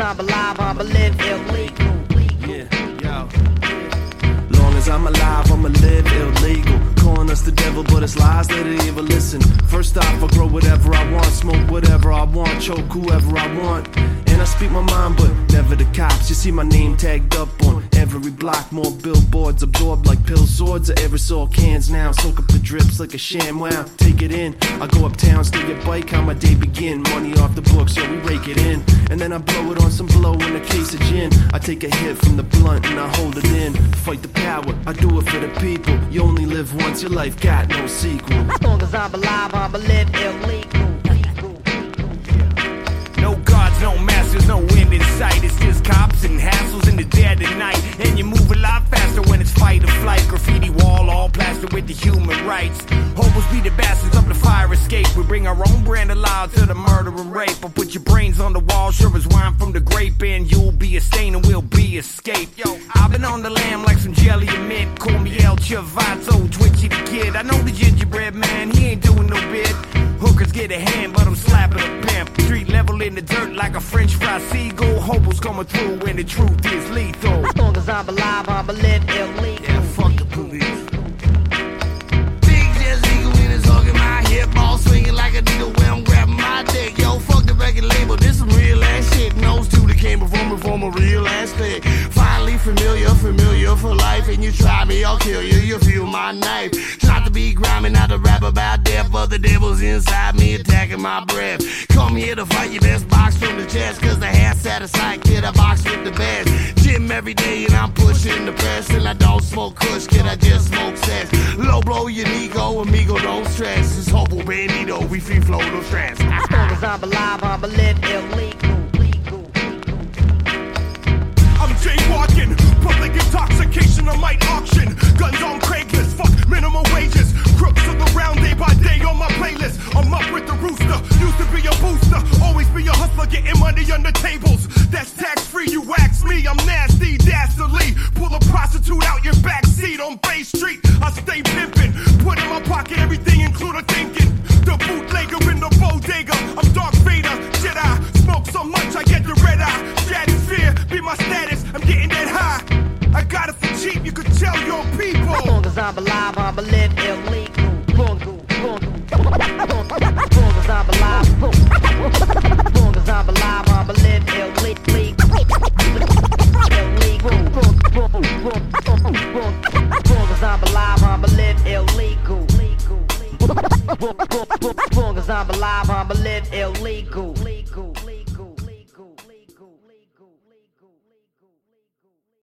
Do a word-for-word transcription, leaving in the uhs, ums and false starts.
I'm alive, I'ma live illegal. Yeah, yo. Long as I'm alive, I'ma live illegal. Calling us the devil, but it's lies, they didn't even listen. First off, I grow whatever I want, smoke whatever I want, choke whoever I want. And I speak my mind, but never the cops. You see my name tagged up on every block. More billboards absorbed like pill swords. Or every saw cans now. Soak up the drips like a sham. Wow, take it in. I go uptown, steal your bike, how my day begin. Money off the books, yeah, we rake it in. And then I blow it on some blow in a case of gin. I take a hit from the blunt and I hold it in. Fight the power, I do it for the people. You only live once, your life got no sequel. As long as I'm alive, I'ma live illegal. No guards, no masters, no end in sight. It's just cops and hassles in the dead of night. And you move a lot faster when it's fight or flight. Graffiti wall all plastered with the human rights. Hobos be the bastards of the fire escape. We bring our own brand of law to the murder and rape. I'll put your brains on the wall, sure as wine from the grape. And you'll be a stain and we'll be escape. Yo, I've been on the lamb like some jelly and mint. Call me El Chavato, Twitchy the kid. I know the gingerbread man, he ain't doing no bid. Hookers get a hand, but I'm slapping a pimp. Street level in the dirt like a French fry seagull. Hobos coming through when the truth is lethal. As long as I'm alive, I'ma live illegal. Yeah, fuck the police. Big Jazz Eagle in his hugging my hip, ball swinging like a needle when I'm grabbing my dick. Yo, fuck the record label, this some real ass shit. Nose two that came before me from a real ass click. Finally familiar, familiar for life. And you try me, I'll kill you, you feel my knife. Not to be grimy, not to rap about death, but the devil's inside me attacking my breath. Come here to fight your best box from the chest, cause the half satisfied kid I box with the best. Gym every day and I'm pushing the press. And I don't smoke kush, kid, I just smoke sex. Low blow your ego, amigo, don't stress. It's Hobo Bandito, we free flow, no stress. As long as I'm alive, I'ma live illegal. I'm jaywalking, public intoxication, I might auction. Guns on Craigslist, fuck minimum wages. Crooks look around day by day on my playlist. I'm up with the rooster, used to be a booster. Always be a hustler, getting money under tables. That's tax free, you ask me, I'm nasty, dastardly. Pull a prostitute out your backseat on Bay Street. I stay pimping, put in my pocket everything, including thinking. The bootlegger in the bodega, I'm Darth Vader, Jedi. Smoke so much, I get the red eye. Stratosphere, be my status, I'm getting that high. I got it for cheap, you could tell your people. As long as I'm alive, I'ma live illegal. As long as I'm alive, as long as I'm alive, I'ma live illegal. As long as I'm alive, I'ma live illegal. As long as I'm alive, I'ma live illegal.